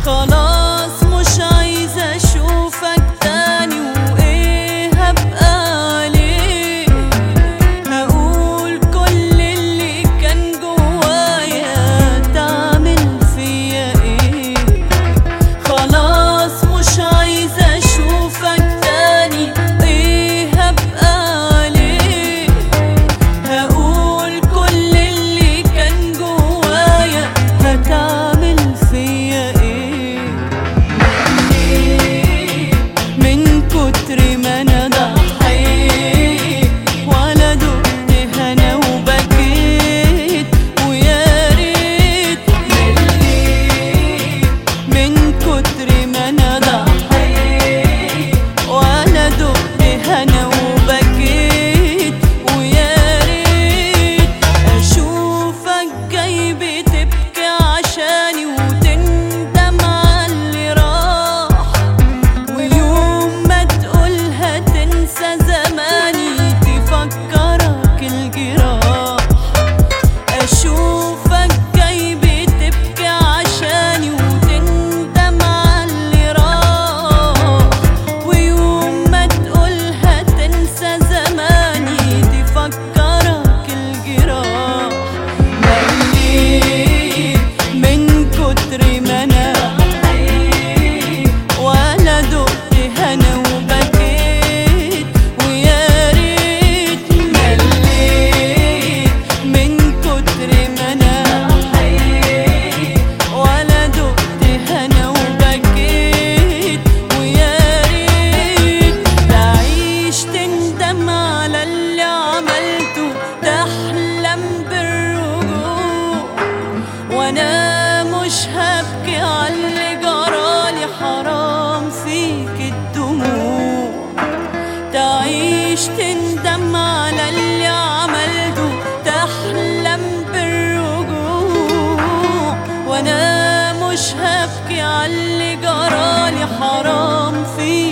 خلاص مش عايزة اشوفك تاني، وايه هبقى عليه؟ هقول كل اللي كان جوايا، تعمل فيا ايه؟ خلاص مش عايزة اشوفك تاني، ايه هبقى عليه؟ هقول كل اللي كان جوايا، هتعمل فيا ايه؟ من كتر ما انا ضحيت ولا دقت هنا وبكيت، ويا ريت من كتر ما انا ضحيت ولا دقت هنا وبكيت، ويا ريت اشوفك جاي بتبكي عشاني وتندم على اللي راح، ويوم ما تقولها تنسى زماني تفكرك الجراح. اشوفك جاي بتبكي عشاني وتندم على اللي راح، ويوم ما تقولها تنسى زماني تفكرك الجراح. مليت من كتر ما انا ولا دقت هنا وبكيت، ويا ريت مليت من كتر ما انا ولا دقت هنا وبكيت، ويا ريت تعيش تندم على اللي عملته، تحلم بالرجوع، وانا مش هبكي على اللي جرالي، حرام فيك الدموع. تعيش تندم على اللي عملته، تحلم بالرجوع، وانا مش هبكي على اللي جرالي، حرام فيك